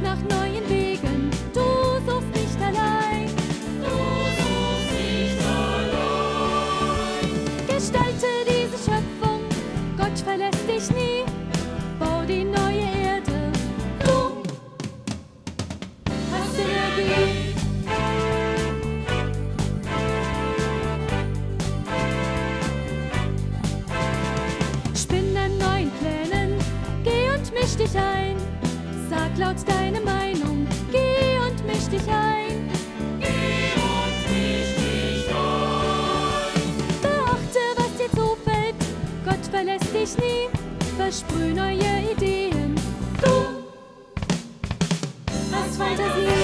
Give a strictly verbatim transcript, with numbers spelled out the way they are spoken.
nach neuen Wegen, du suchst nicht allein. Du suchst nicht allein. Gestalte diese Schöpfung, Gott verlässt dich nie. Bau die neue Erde, du hast Energie. Spinne an neuen Plänen, geh und misch dich ein. Sag laut deine Meinung, geh und misch dich ein. Geh und misch dich ein. Beachte, was dir zufällt, Gott verlässt dich nie. Versprüh neue Ideen, du hast Fantasie.